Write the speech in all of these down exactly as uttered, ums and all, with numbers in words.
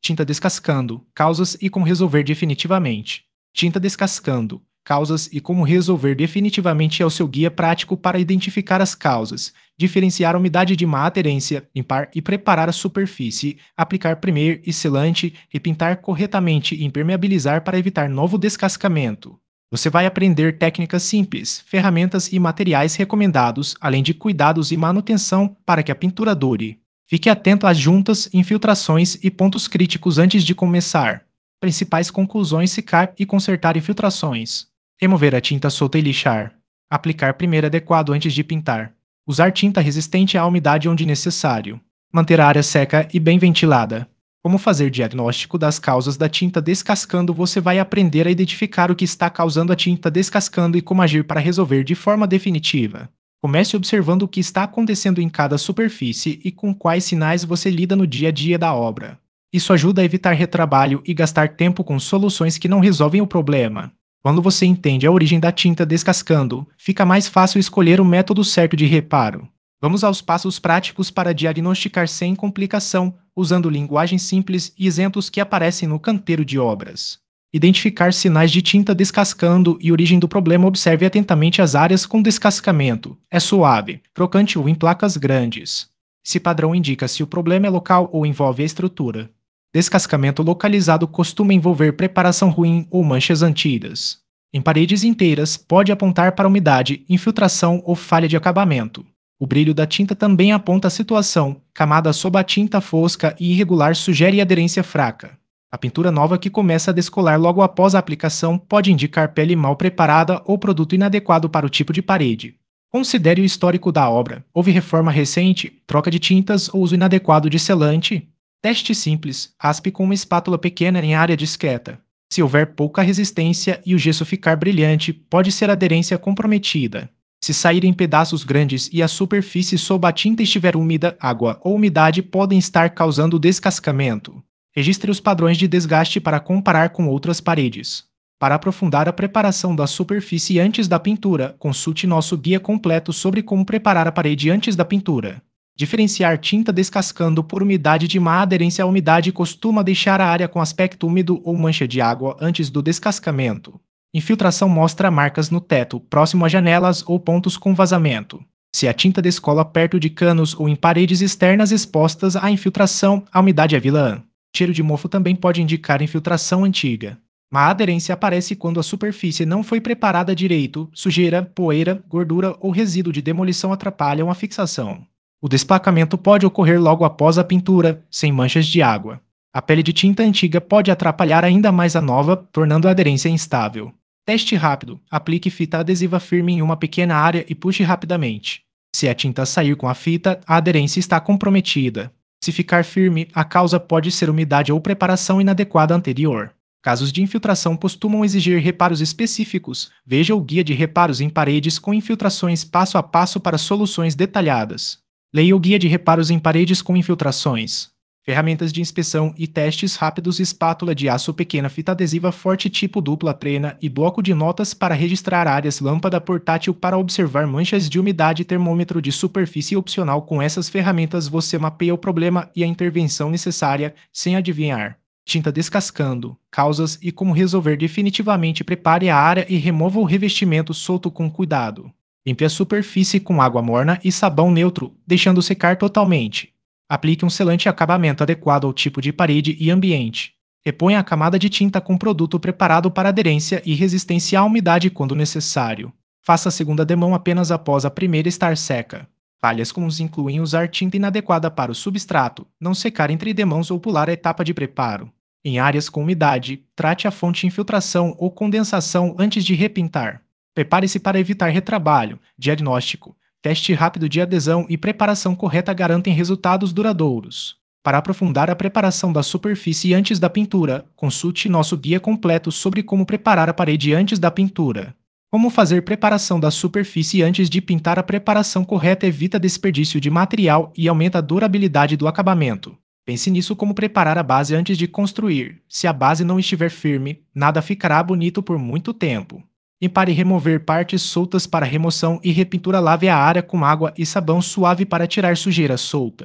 Tinta descascando, causas e como resolver definitivamente. Tinta descascando, causas e como resolver definitivamente é o seu guia prático para identificar as causas, diferenciar a umidade de má aderência, limpar e preparar a superfície, aplicar primer e selante, repintar corretamente e impermeabilizar para evitar novo descascamento. Você vai aprender técnicas simples, ferramentas e materiais recomendados, além de cuidados e manutenção para que a pintura dure. Fique atento às juntas, infiltrações e pontos críticos antes de começar. Principais conclusões: secar e consertar infiltrações. Remover a tinta solta e lixar. Aplicar primeiro adequado antes de pintar. Usar tinta resistente à umidade onde necessário. Manter a área seca e bem ventilada. Como fazer diagnóstico das causas da tinta descascando? Você vai aprender a identificar o que está causando a tinta descascando e como agir para resolver de forma definitiva. Comece observando o que está acontecendo em cada superfície e com quais sinais você lida no dia a dia da obra. Isso ajuda a evitar retrabalho e gastar tempo com soluções que não resolvem o problema. Quando você entende a origem da tinta descascando, fica mais fácil escolher o método certo de reparo. Vamos aos passos práticos para diagnosticar sem complicação, usando linguagem simples e exemplos que aparecem no canteiro de obras. Identificar sinais de tinta descascando e origem do problema. Observe atentamente as áreas com descascamento. É suave, crocante ou em placas grandes. Esse padrão indica se o problema é local ou envolve a estrutura. Descascamento localizado costuma envolver preparação ruim ou manchas antigas. Em paredes inteiras, pode apontar para umidade, infiltração ou falha de acabamento. O brilho da tinta também aponta a situação. Camada sob a tinta fosca e irregular sugere aderência fraca. A pintura nova que começa a descolar logo após a aplicação pode indicar pele mal preparada ou produto inadequado para o tipo de parede. Considere o histórico da obra. Houve reforma recente, troca de tintas ou uso inadequado de selante? Teste simples. Raspe com uma espátula pequena em área discreta. Se houver pouca resistência e o gesso ficar brilhante, pode ser aderência comprometida. Se sair em pedaços grandes e a superfície sob a tinta estiver úmida, água ou umidade podem estar causando descascamento. Registre os padrões de desgaste para comparar com outras paredes. Para aprofundar a preparação da superfície antes da pintura, consulte nosso guia completo sobre como preparar a parede antes da pintura. Diferenciar tinta descascando por umidade de má aderência à umidade costuma deixar a área com aspecto úmido ou mancha de água antes do descascamento. Infiltração mostra marcas no teto, próximo a janelas ou pontos com vazamento. Se a tinta descola perto de canos ou em paredes externas expostas à infiltração, a umidade é vilã. Cheiro de mofo também pode indicar infiltração antiga. Má aderência aparece quando a superfície não foi preparada direito, sujeira, poeira, gordura ou resíduo de demolição atrapalham a fixação. O desplacamento pode ocorrer logo após a pintura, sem manchas de água. A pele de tinta antiga pode atrapalhar ainda mais a nova, tornando a aderência instável. Teste rápido. Aplique fita adesiva firme em uma pequena área e puxe rapidamente. Se a tinta sair com a fita, a aderência está comprometida. Se ficar firme, a causa pode ser umidade ou preparação inadequada anterior. Casos de infiltração costumam exigir reparos específicos. Veja o guia de reparos em paredes com infiltrações passo a passo para soluções detalhadas. Leia o guia de reparos em paredes com infiltrações. Ferramentas de inspeção e testes rápidos: espátula de aço pequena, fita adesiva forte tipo dupla trena e bloco de notas para registrar áreas, lâmpada portátil para observar manchas de umidade, termômetro de superfície opcional. Com essas ferramentas você mapeia o problema e a intervenção necessária sem adivinhar. Tinta descascando, causas e como resolver definitivamente. Prepare a área e remova o revestimento solto com cuidado. Limpe a superfície com água morna e sabão neutro, deixando secar totalmente. Aplique um selante acabamento adequado ao tipo de parede e ambiente. Reponha a camada de tinta com produto preparado para aderência e resistência à umidade quando necessário. Faça a segunda demão apenas após a primeira estar seca. Falhas comuns incluem usar tinta inadequada para o substrato, não secar entre demãos ou pular a etapa de preparo. Em áreas com umidade, trate a fonte de infiltração ou condensação antes de repintar. Prepare-se para evitar retrabalho. Diagnóstico. Teste rápido de adesão e preparação correta garantem resultados duradouros. Para aprofundar a preparação da superfície antes da pintura, consulte nosso guia completo sobre como preparar a parede antes da pintura. Como fazer preparação da superfície antes de pintar? A preparação correta evita desperdício de material e aumenta a durabilidade do acabamento. Pense nisso como preparar a base antes de construir. Se a base não estiver firme, nada ficará bonito por muito tempo. Limpar e remover partes soltas para remoção e repintura. Lave a área com água e sabão suave para tirar sujeira solta.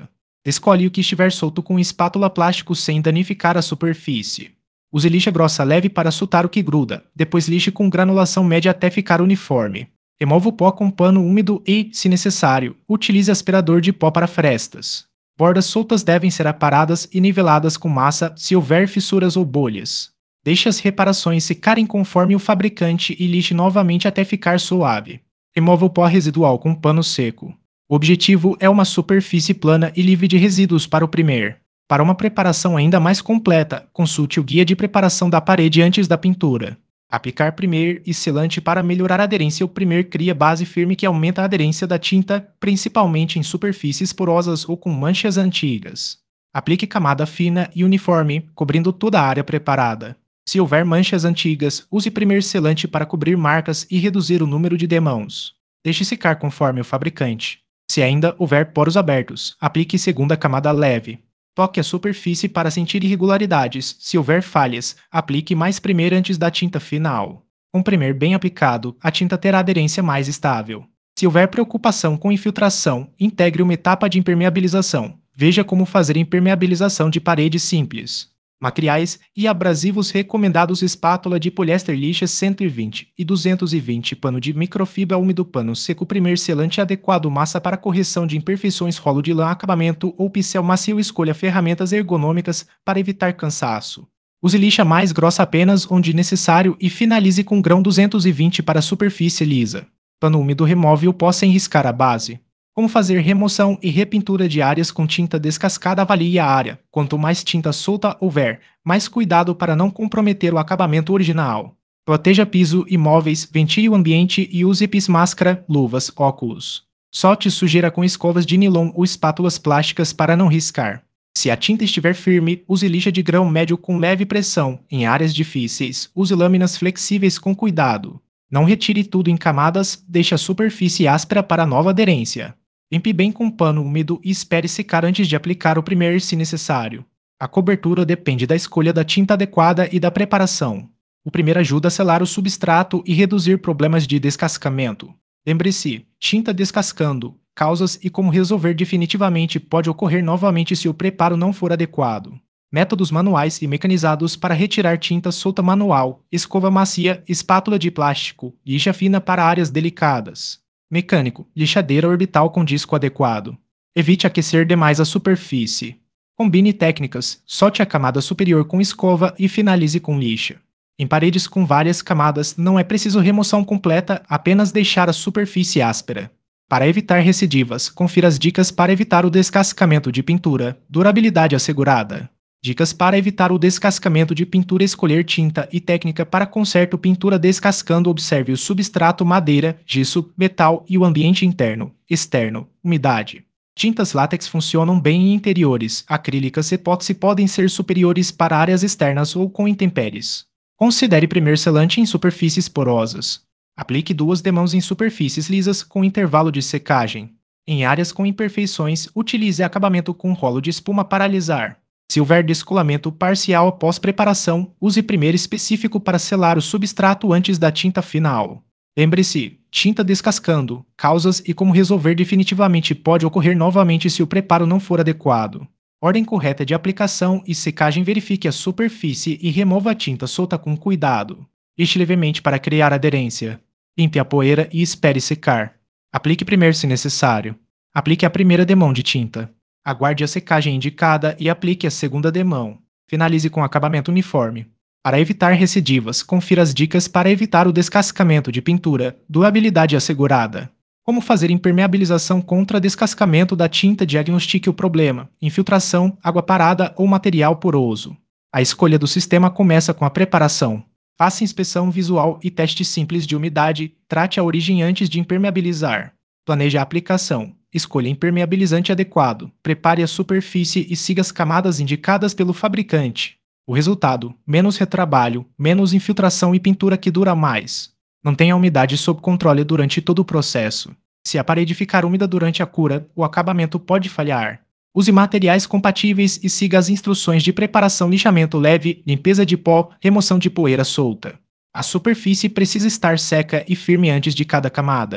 Descolhe o que estiver solto com espátula plástico sem danificar a superfície. Use lixa grossa leve para soltar o que gruda, depois lixe com granulação média até ficar uniforme. Remova o pó com pano úmido e, se necessário, utilize aspirador de pó para frestas. Bordas soltas devem ser aparadas e niveladas com massa se houver fissuras ou bolhas. Deixe as reparações secarem conforme o fabricante e lixe novamente até ficar suave. Remova o pó residual com pano seco. O objetivo é uma superfície plana e livre de resíduos para o primer. Para uma preparação ainda mais completa, consulte o guia de preparação da parede antes da pintura. Aplicar primer e selante para melhorar a aderência. O primer cria base firme que aumenta a aderência da tinta, principalmente em superfícies porosas ou com manchas antigas. Aplique camada fina e uniforme, cobrindo toda a área preparada. Se houver manchas antigas, use primer selante para cobrir marcas e reduzir o número de demãos. Deixe secar conforme o fabricante. Se ainda houver poros abertos, aplique segunda camada leve. Toque a superfície para sentir irregularidades. Se houver falhas, aplique mais primer antes da tinta final. Com primer bem aplicado, a tinta terá aderência mais estável. Se houver preocupação com infiltração, integre uma etapa de impermeabilização. Veja como fazer impermeabilização de parede simples. Materiais e abrasivos recomendados: espátula de poliéster lixa cento e vinte e duzentos e vinte, pano de microfibra úmido, pano seco, primer selante adequado, massa para correção de imperfeições, rolo de lã, acabamento ou pincel macio. Escolha ferramentas ergonômicas para evitar cansaço. Use lixa mais grossa apenas onde necessário e finalize com grão duzentos e vinte para superfície lisa. Pano úmido remove o pó sem riscar a base. Como fazer remoção e repintura de áreas com tinta descascada? Avalie a área. Quanto mais tinta solta houver, mais cuidado para não comprometer o acabamento original. Proteja piso e móveis, ventile o ambiente e use EPIs, máscara, luvas, óculos. Solte sujeira com escovas de nilon ou espátulas plásticas para não riscar. Se a tinta estiver firme, use lixa de grão médio com leve pressão. Em áreas difíceis, use lâminas flexíveis com cuidado. Não retire tudo em camadas, deixe a superfície áspera para nova aderência. Limpe bem com pano úmido e espere secar antes de aplicar o primer se necessário. A cobertura depende da escolha da tinta adequada e da preparação. O primer ajuda a selar o substrato e reduzir problemas de descascamento. Lembre-se, tinta descascando, causas e como resolver definitivamente pode ocorrer novamente se o preparo não for adequado. Métodos manuais e mecanizados para retirar tinta solta: manual, escova macia, espátula de plástico, lixa fina para áreas delicadas. Mecânico, lixadeira orbital com disco adequado. Evite aquecer demais a superfície. Combine técnicas, solte a camada superior com escova e finalize com lixa. Em paredes com várias camadas, não é preciso remoção completa, apenas deixar a superfície áspera. Para evitar recidivas, confira as dicas para evitar o descascamento de pintura. Durabilidade assegurada. Dicas para evitar o descascamento de pintura: escolher tinta e técnica para conserto. Pintura descascando: observe o substrato, madeira, gesso, metal e o ambiente interno, externo, umidade. Tintas látex funcionam bem em interiores, acrílicas e epóxi podem ser superiores para áreas externas ou com intempéries. Considere primer selante em superfícies porosas. Aplique duas demãos em superfícies lisas com intervalo de secagem. Em áreas com imperfeições, utilize acabamento com rolo de espuma para alisar. Se houver descolamento parcial após preparação, use primeiro específico para selar o substrato antes da tinta final. Lembre-se, tinta descascando, causas e como resolver definitivamente pode ocorrer novamente se o preparo não for adequado. Ordem correta de aplicação e secagem: verifique a superfície e remova a tinta solta com cuidado. Lixe levemente para criar aderência. Limpe a poeira e espere secar. Aplique primeiro se necessário. Aplique a primeira demão de tinta. Aguarde a secagem indicada e aplique a segunda demão. Finalize com acabamento uniforme. Para evitar recidivas, confira as dicas para evitar o descascamento de pintura. Durabilidade assegurada. Como fazer impermeabilização contra descascamento da tinta? Diagnostique o problema: infiltração, água parada ou material poroso. A escolha do sistema começa com a preparação. Faça inspeção visual e teste simples de umidade. Trate a origem antes de impermeabilizar. Planeje a aplicação. Escolha impermeabilizante adequado, prepare a superfície e siga as camadas indicadas pelo fabricante. O resultado: menos retrabalho, menos infiltração e pintura que dura mais. Mantenha a umidade sob controle durante todo o processo. Se a parede ficar úmida durante a cura, o acabamento pode falhar. Use materiais compatíveis e siga as instruções de preparação: lixamento leve, limpeza de pó, remoção de poeira solta. A superfície precisa estar seca e firme antes de cada camada.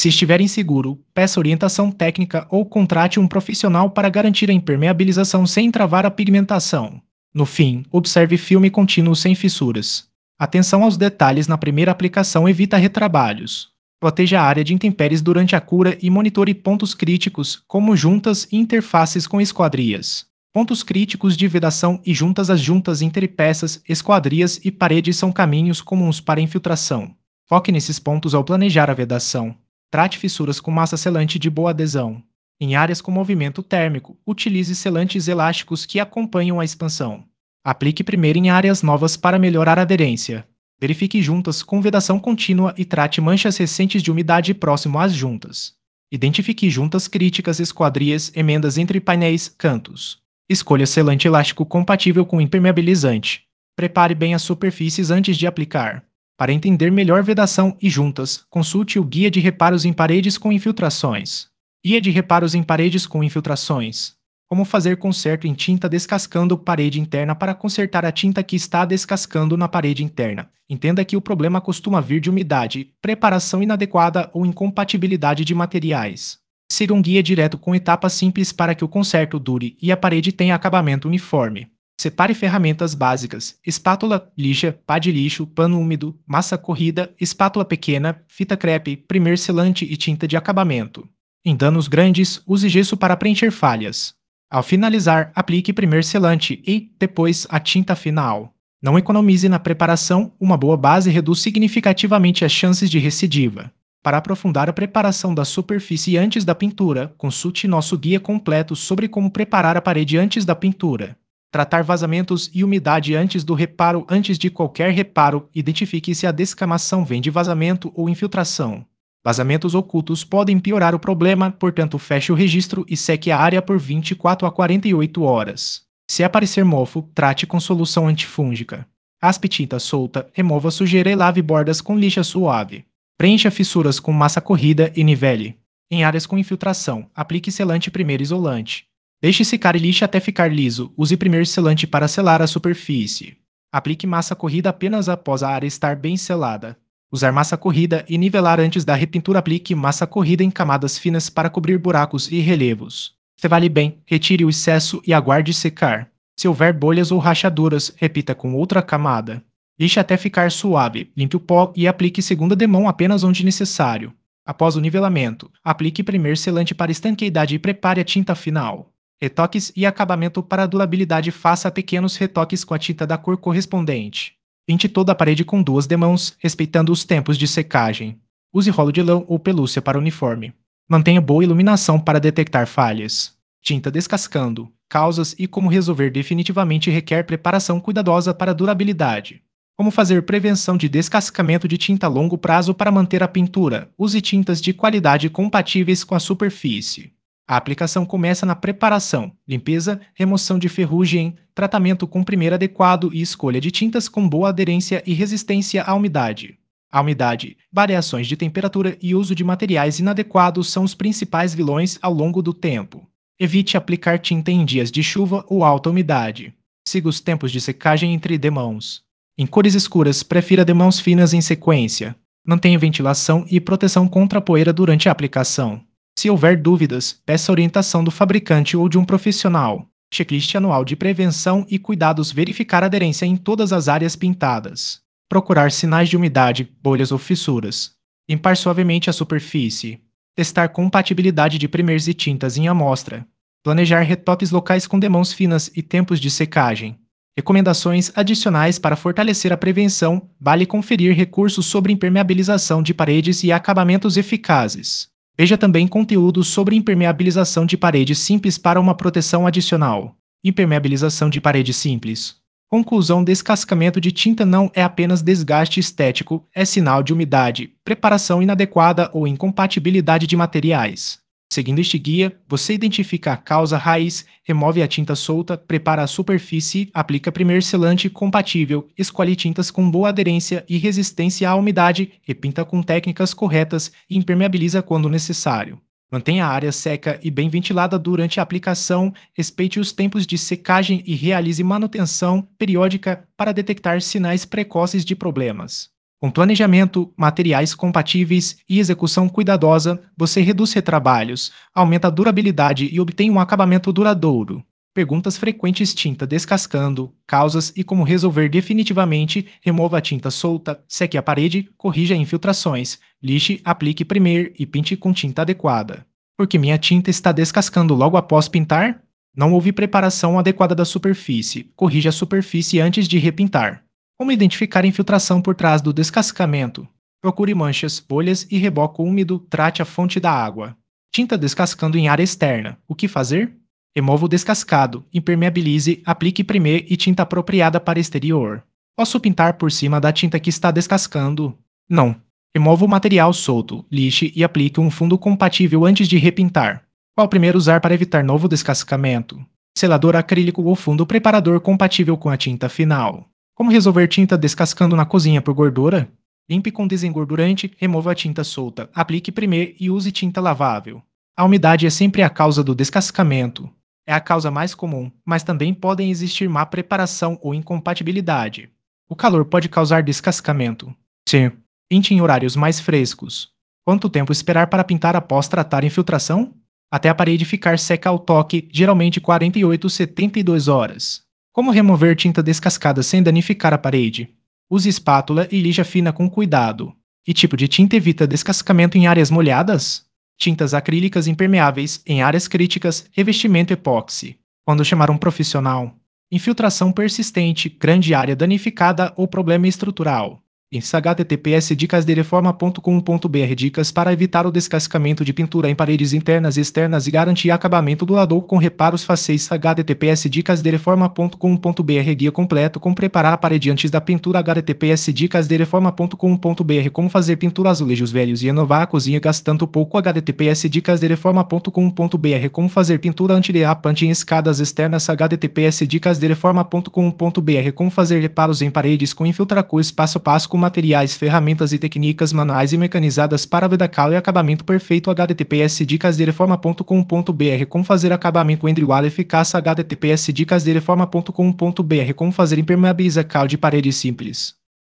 Se estiver inseguro, peça orientação técnica ou contrate um profissional para garantir a impermeabilização sem travar a pigmentação. No fim, observe filme contínuo sem fissuras. Atenção aos detalhes na primeira aplicação evita retrabalhos. Proteja a área de intempéries durante a cura e monitore pontos críticos, como juntas e interfaces com esquadrias. Pontos críticos de vedação e juntas As juntas interpeças, esquadrias e paredes são caminhos comuns para infiltração. Foque nesses pontos ao planejar a vedação. Trate fissuras com massa selante de boa adesão. Em áreas com movimento térmico, utilize selantes elásticos que acompanham a expansão. Aplique primeiro em áreas novas para melhorar a aderência. Verifique juntas com vedação contínua e trate manchas recentes de umidade próximo às juntas. Identifique juntas críticas, esquadrias, emendas entre painéis, cantos. Escolha selante elástico compatível com impermeabilizante. Prepare bem as superfícies antes de aplicar. Para entender melhor vedação e juntas, consulte o Guia de Reparos em Paredes com Infiltrações. Guia de Reparos em Paredes com Infiltrações. Como fazer conserto em tinta descascando parede interna para consertar a tinta que está descascando na parede interna. Entenda que o problema costuma vir de umidade, preparação inadequada ou incompatibilidade de materiais. Siga um guia direto com etapas simples para que o conserto dure e a parede tenha acabamento uniforme. Separe ferramentas básicas: espátula, lixa, pá de lixo, pano úmido, massa corrida, espátula pequena, fita crepe, primer selante e tinta de acabamento. Em danos grandes, use gesso para preencher falhas. Ao finalizar, aplique primer selante e, depois, a tinta final. Não economize na preparação, uma boa base reduz significativamente as chances de recidiva. Para aprofundar a preparação da superfície antes da pintura, consulte nosso guia completo sobre como preparar a parede antes da pintura. Tratar vazamentos e umidade antes do reparo. Antes de qualquer reparo, identifique se a descamação vem de vazamento ou infiltração. Vazamentos ocultos podem piorar o problema, portanto feche o registro e seque a área por vinte e quatro a quarenta e oito horas. Se aparecer mofo, trate com solução antifúngica. Aspe tinta solta, remova a sujeira e lave bordas com lixa suave. Preencha fissuras com massa corrida e nivele. Em áreas com infiltração, aplique selante primeiro isolante. Deixe secar e lixe até ficar liso. Use primeiro selante para selar a superfície. Aplique massa corrida apenas após a área estar bem selada. Usar massa corrida e nivelar antes da repintura. Aplique massa corrida em camadas finas para cobrir buracos e relevos. Cevale bem, retire o excesso e aguarde secar. Se houver bolhas ou rachaduras, repita com outra camada. Lixe até ficar suave, limpe o pó e aplique segunda demão apenas onde necessário. Após o nivelamento, aplique primeiro selante para estanqueidade e prepare a tinta final. Retoques e acabamento. Para a durabilidade, faça pequenos retoques com a tinta da cor correspondente. Pinte toda a parede com duas demãos, respeitando os tempos de secagem. Use rolo de lã ou pelúcia para uniforme. Mantenha boa iluminação para detectar falhas. Tinta descascando. Causas e como resolver definitivamente requer preparação cuidadosa para a durabilidade. Como fazer prevenção de descascamento de tinta a longo prazo para manter a pintura? Use tintas de qualidade compatíveis com a superfície. A aplicação começa na preparação, limpeza, remoção de ferrugem, tratamento com primeiro adequado e escolha de tintas com boa aderência e resistência à umidade. A umidade, variações de temperatura e uso de materiais inadequados são os principais vilões ao longo do tempo. Evite aplicar tinta em dias de chuva ou alta umidade. Siga os tempos de secagem entre demãos. Em cores escuras, prefira demãos finas em sequência. Mantenha ventilação e proteção contra a poeira durante a aplicação. Se houver dúvidas, peça orientação do fabricante ou de um profissional. Checklist anual de prevenção e cuidados. Verificar a aderência em todas as áreas pintadas. Procurar sinais de umidade, bolhas ou fissuras. Limpar suavemente a superfície. Testar compatibilidade de primers e tintas em amostra. Planejar retoques locais com demãos finas e tempos de secagem. Recomendações adicionais para fortalecer a prevenção. Vale conferir recursos sobre impermeabilização de paredes e acabamentos eficazes. Veja também conteúdos sobre impermeabilização de paredes simples para uma proteção adicional. Impermeabilização de parede simples. Conclusão: descascamento de tinta não é apenas desgaste estético, é sinal de umidade, preparação inadequada ou incompatibilidade de materiais. Seguindo este guia, você identifica a causa raiz, remove a tinta solta, prepara a superfície, aplica primeiro selante compatível, escolhe tintas com boa aderência e resistência à umidade, repinta com técnicas corretas e impermeabiliza quando necessário. Mantenha a área seca e bem ventilada durante a aplicação, respeite os tempos de secagem e realize manutenção periódica para detectar sinais precoces de problemas. Com planejamento, materiais compatíveis e execução cuidadosa, você reduz retrabalhos, aumenta a durabilidade e obtém um acabamento duradouro. Perguntas frequentes: tinta descascando, causas e como resolver definitivamente. Remova a tinta solta, seque a parede, corrija infiltrações, lixe, aplique primer e pinte com tinta adequada. Porque minha tinta está descascando logo após pintar? Não houve preparação adequada da superfície. Corrija a superfície antes de repintar. Como identificar infiltração por trás do descascamento? Procure manchas, bolhas e reboco úmido, trate a fonte da água. Tinta descascando em área externa. O que fazer? Remova o descascado, impermeabilize, aplique primer e tinta apropriada para exterior. Posso pintar por cima da tinta que está descascando? Não. Remova o material solto, lixe e aplique um fundo compatível antes de repintar. Qual primeiro usar para evitar novo descascamento? Selador acrílico ou fundo preparador compatível com a tinta final. Como resolver tinta descascando na cozinha por gordura? Limpe com desengordurante, remova a tinta solta, aplique primer e use tinta lavável. A umidade é sempre a causa do descascamento. É a causa mais comum, mas também podem existir má preparação ou incompatibilidade. O calor pode causar descascamento. Sim. Pinte em horários mais frescos. Quanto tempo esperar para pintar após tratar infiltração? Até a parede ficar seca ao toque, geralmente quarenta e oito a setenta e duas horas. Como remover tinta descascada sem danificar a parede? Use espátula e lixa fina com cuidado. Que tipo de tinta evita descascamento em áreas molhadas? Tintas acrílicas impermeáveis em áreas críticas, revestimento epóxi. Quando chamar um profissional? Infiltração persistente, grande área danificada ou problema estrutural. Em h t t p s dicas de reforma ponto com ponto b r Dicas para evitar o descascamento de pintura em paredes internas e externas e garantir acabamento durador com reparos fáceis. h t t p s dicas de reforma ponto com ponto b r Guia completo como preparar a parede antes da pintura. h t t p s dicas de reforma ponto com ponto b r Como fazer pintura azulejos velhos e renovar a cozinha gastando pouco. h t t p s dicas de reforma ponto com ponto b r Como fazer pintura antiderrapante em escadas externas. h t t p s dicas de reforma ponto com ponto b r Como fazer reparos em paredes com infiltracores passo a passo com materiais, ferramentas e técnicas manuais e mecanizadas para vedacal e acabamento perfeito. h t t p s dicas de reforma ponto com ponto b r Como fazer acabamento endurigual eficaz. h t t p s dicas de reforma ponto com ponto b r Como fazer impermeabilizacal de paredes simples.